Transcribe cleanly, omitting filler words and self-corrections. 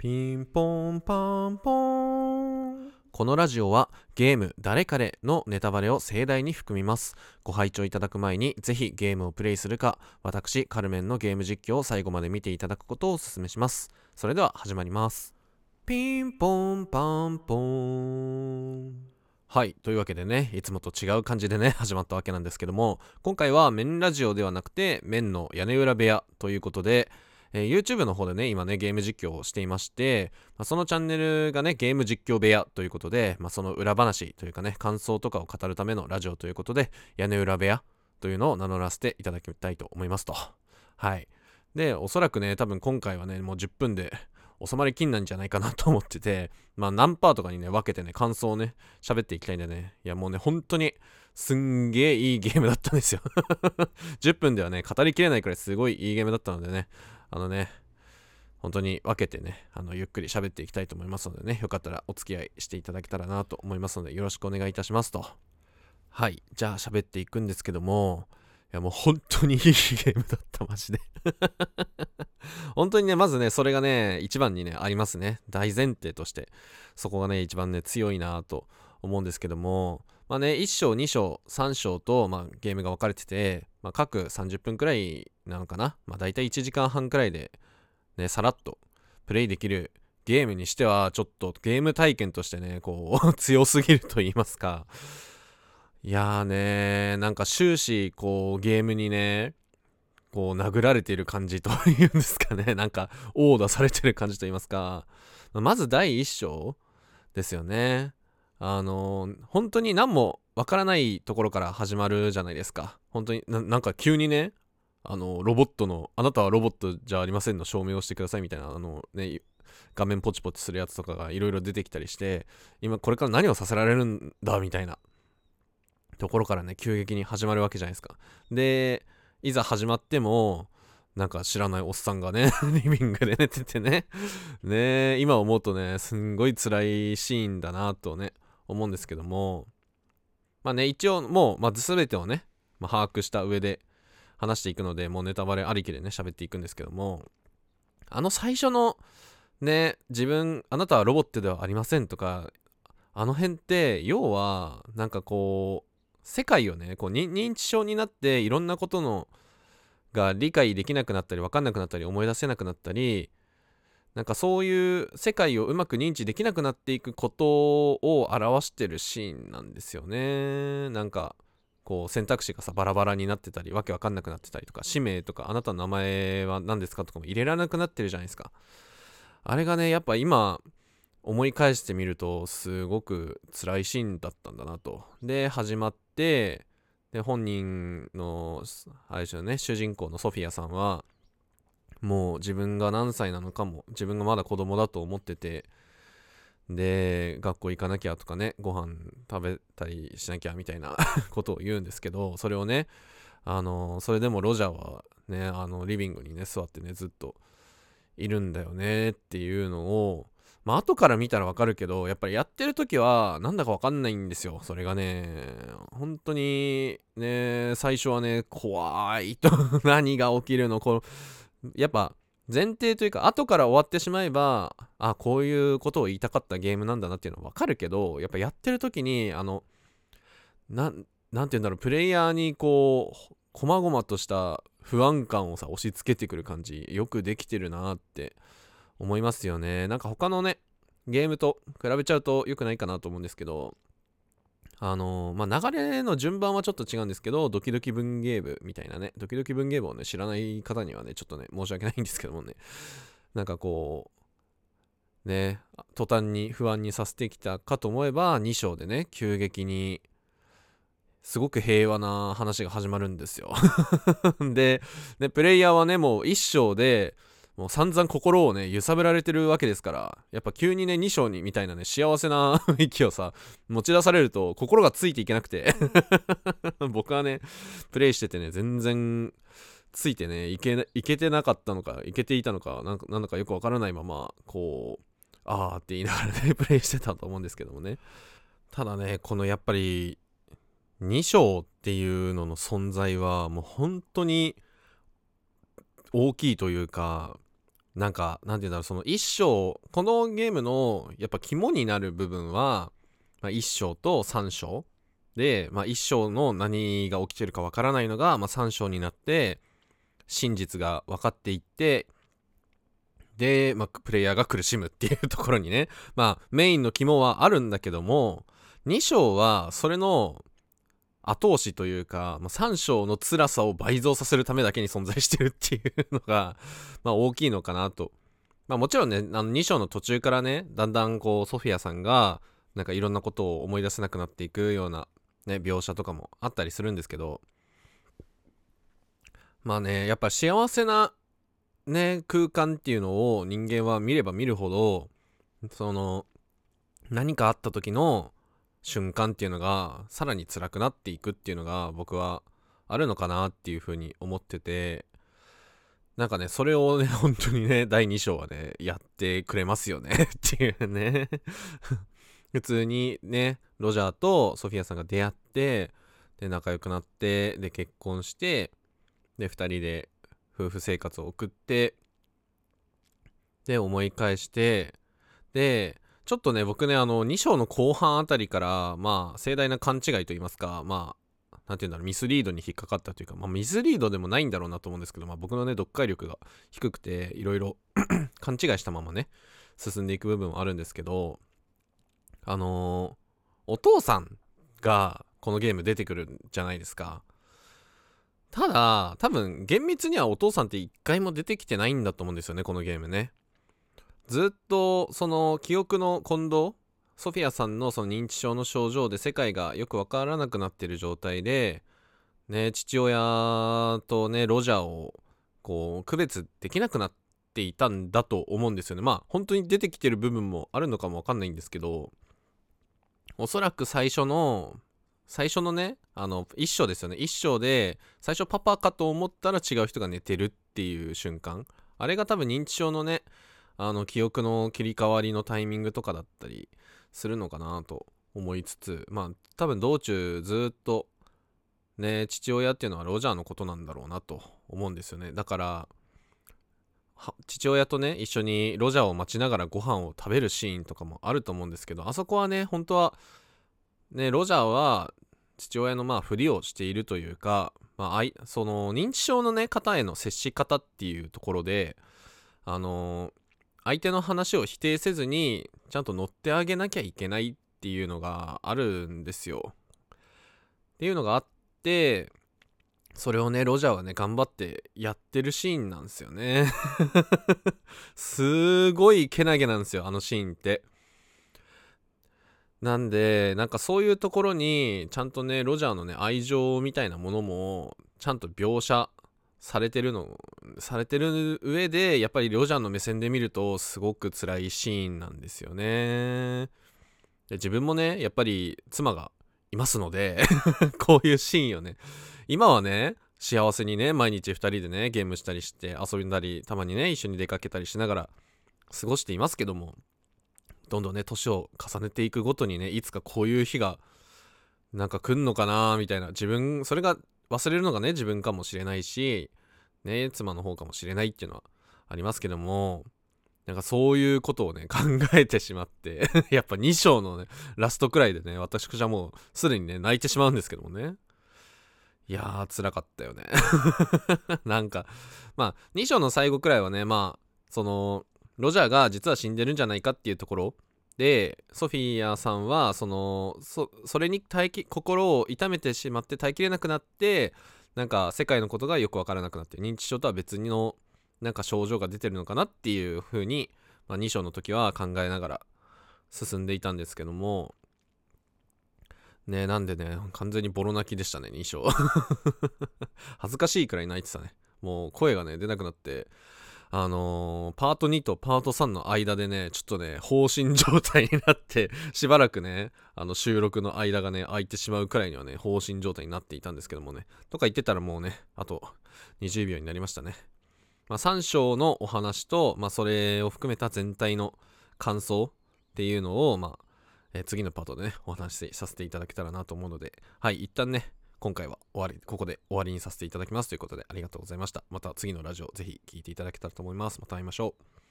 ピンポンパンポーン。このラジオはゲーム誰彼のネタバレを盛大に含みます。ご拝聴いただく前にぜひゲームをプレイするか、私カルメンのゲーム実況を最後まで見ていただくことをお勧めします。それでは始まります。ピンポンパンポーン。はい、というわけでね、いつもと違う感じでね始まったわけなんですけども、今回はメンラジオではなくてメンの屋根裏部屋ということで、YouTube の方でね今ねゲーム実況をしていまして、そのチャンネルがねゲーム実況部屋ということで、その裏話というかね感想とかを語るためのラジオということで、屋根裏部屋というのを名乗らせていただきたいと思いますと。はい。で、おそらくね多分今回はねもう10分で収まりきんなんじゃないかなと思ってて、何パーとかにね分けてね感想をね喋っていきたいんでね、いやもうね本当にすんげーいいゲームだったんですよ10分ではね語りきれないくらいすごいいいゲームだったのでね、本当に分けてねゆっくり喋っていきたいと思いますのでね、よかったらお付き合いしていただけたらなと思いますのでよろしくお願いいたしますと。はい、じゃあ喋っていくんですけども、いやもう本当にいいゲームだったマジで本当にねまずねそれがね一番にねありますね。大前提としてそこがね一番ね強いなと思うんですけども、1章2章3章と、ゲームが分かれてて、各30分くらいなのかな、だいたい1時間半くらいでねさらっとプレイできるゲームにしてはちょっとゲーム体験としてねこう強すぎると言いますか、いやーねなんか終始こうゲームにねこう殴られている感じというんですかね、なんか殴打されてる感じと言いますか、まず第一章ですよね。本当に何もわからないところから始まるじゃないですか。本当になんか急にねロボットのあなたはロボットじゃありませんの証明をしてくださいみたいな画面ポチポチするやつとかがいろいろ出てきたりして、今これから何をさせられるんだみたいなところからね急激に始まるわけじゃないですか。でいざ始まってもなんか知らないおっさんがねリビングで寝ててね今思うとねすんごい辛いシーンだなとね思うんですけども、一応もう全てをね、把握した上で話していくので、もうネタバレありきでね喋っていくんですけども、最初のねあなたはロボットではありませんとか、辺って要はなんかこう世界をねこう認知症になっていろんなことのが理解できなくなったり分かんなくなったり思い出せなくなったり、なんかそういう世界をうまく認知できなくなっていくことを表してるシーンなんですよね。なんかこう選択肢がさバラバラになってたりわけわかんなくなってたりとか、氏名とかあなたの名前は何ですかとかも入れられなくなってるじゃないですか。あれがねやっぱ今思い返してみるとすごく辛いシーンだったんだなと。で始まって、で本人のあれですよね、主人公のソフィアさんはもう自分が何歳なのかも自分がまだ子供だと思ってて、で学校行かなきゃとかねご飯食べたりしなきゃみたいなことを言うんですけど、それをねそれでもロジャーはねリビングにね座ってねずっといるんだよねっていうのを、後から見たらわかるけどやっぱりやってる時はなんだかわかんないんですよ。それがね本当にね最初はね怖いと何が起きるのやっぱ前提というか後から終わってしまえばこういうことを言いたかったゲームなんだなっていうのはわかるけど、やっぱやってる時になんて言うんだろう、プレイヤーにこう細々とした不安感をさ押し付けてくる感じよくできてるなって思いますよね。なんか他のねゲームと比べちゃうと良くないかなと思うんですけど、流れの順番はちょっと違うんですけど、ドキドキ文芸部みたいなね、ドキドキ文芸部をね知らない方にはねちょっとね申し訳ないんですけどもね、なんかこうね途端に不安にさせてきたかと思えば2章でね急激にすごく平和な話が始まるんですよでプレイヤーはねもう1章でもう散々心をね揺さぶられてるわけですから、やっぱ急にね2章にみたいなね幸せな雰囲気をさ持ち出されると心がついていけなくて僕はねプレイしててね全然ついてねいけてなかったのかいけていたのかなんだかよくわからないままこうって言いながらねプレイしてたと思うんですけどもね。ただねこのやっぱり2章っていうのの存在はもう本当に大きいというか、 なんかなんていうんだろう、その一章、このゲームのやっぱ肝になる部分は、一章と三章で、一章の何が起きてるかわからないのが、三章になって真実が分かっていって、で、プレイヤーが苦しむっていうところにね、メインの肝はあるんだけども、2章はそれの後押しというか、3章の辛さを倍増させるためだけに存在してるっていうのが、大きいのかなと。もちろんね、2章の途中からね、だんだんこう、ソフィアさんが、なんかいろんなことを思い出せなくなっていくような、ね、描写とかもあったりするんですけど、やっぱ幸せなね、空間っていうのを人間は見れば見るほど、その、何かあった時の瞬間っていうのが、さらに辛くなっていくっていうのが、僕はあるのかなっていうふうに思ってて、なんかね、それをね、本当にね、第2章はね、やってくれますよねっていうね普通にね、ロジャーとソフィアさんが出会って、で、仲良くなって、で、結婚して、で、2人で夫婦生活を送って、で、思い返して、で、ちょっとね、僕ね、2章の後半あたりから、盛大な勘違いと言いますか、なんていうんだろう、ミスリードに引っかかったというか、ミスリードでもないんだろうなと思うんですけど、僕のね、読解力が低くて、いろいろ勘違いしたままね、進んでいく部分はあるんですけど、お父さんがこのゲーム出てくるんじゃないですか。ただ、多分、厳密にはお父さんって一回も出てきてないんだと思うんですよね、このゲームね。ずっと、その、記憶の混同、ソフィアさんのその認知症の症状で世界がよくわからなくなっている状態で、ね、父親とね、ロジャーを、こう、区別できなくなっていたんだと思うんですよね。本当に出てきてる部分もあるのかもわかんないんですけど、おそらく最初のね、一章ですよね。一章で、最初パパかと思ったら違う人が寝てるっていう瞬間。あれが多分認知症のね、記憶の切り替わりのタイミングとかだったりするのかなと思いつつ、多分道中ずっと、ね、父親っていうのはロジャーのことなんだろうなと思うんですよね。だから、父親とね、一緒にロジャーを待ちながらご飯を食べるシーンとかもあると思うんですけど、あそこはね、本当は、ね、ロジャーは父親のふりをしているというか、その認知症のね、方への接し方っていうところで、相手の話を否定せずに、ちゃんと乗ってあげなきゃいけないっていうのがあるんですよ。っていうのがあって、それをね、ロジャーはね、頑張ってやってるシーンなんですよね。すごいけなげなんですよ、あのシーンって。なんで、なんかそういうところに、ちゃんとね、ロジャーのね、愛情みたいなものも、ちゃんと描写されてる上で、やっぱりロジャーの目線で見ると、すごく辛いシーンなんですよね。で自分もね、やっぱり妻がいますのでこういうシーンよね。今はね、幸せにね、毎日2人でね、ゲームしたりして遊んだり、たまにね、一緒に出かけたりしながら過ごしていますけども、どんどんね、年を重ねていくごとにね、いつかこういう日がなんか来んのかなみたいな、それが忘れるのがね、自分かもしれないし、ね、妻の方かもしれないっていうのはありますけども、なんかそういうことをね、考えてしまってやっぱ2章のね、ラストくらいでね、私はもうすでにね、泣いてしまうんですけどもね。いやー、辛かったよねなんか、2章の最後くらいはね、その、ロジャーが実は死んでるんじゃないかっていうところで、ソフィアさんは、それに心を痛めてしまって耐えきれなくなって、なんか世界のことがよくわからなくなって、認知症とは別の、なんか症状が出てるのかなっていう風に、2章の時は考えながら進んでいたんですけども、ね、なんでね、完全にボロ泣きでしたね、2章。恥ずかしいくらい泣いてたね。もう声がね、出なくなって、パート2とパート3の間でね、ちょっとね、放心状態になって、しばらくね、収録の間がね、空いてしまうくらいにはね、放心状態になっていたんですけどもね、とか言ってたらもうね、あと20秒になりましたね。3章のお話と、それを含めた全体の感想っていうのを、次のパートでね、お話しさせていただけたらなと思うので、はい、一旦ね、 今回はここで終わりにさせていただきますということで、ありがとうございました。また次のラジオぜひ聞いていただけたらと思います。また会いましょう。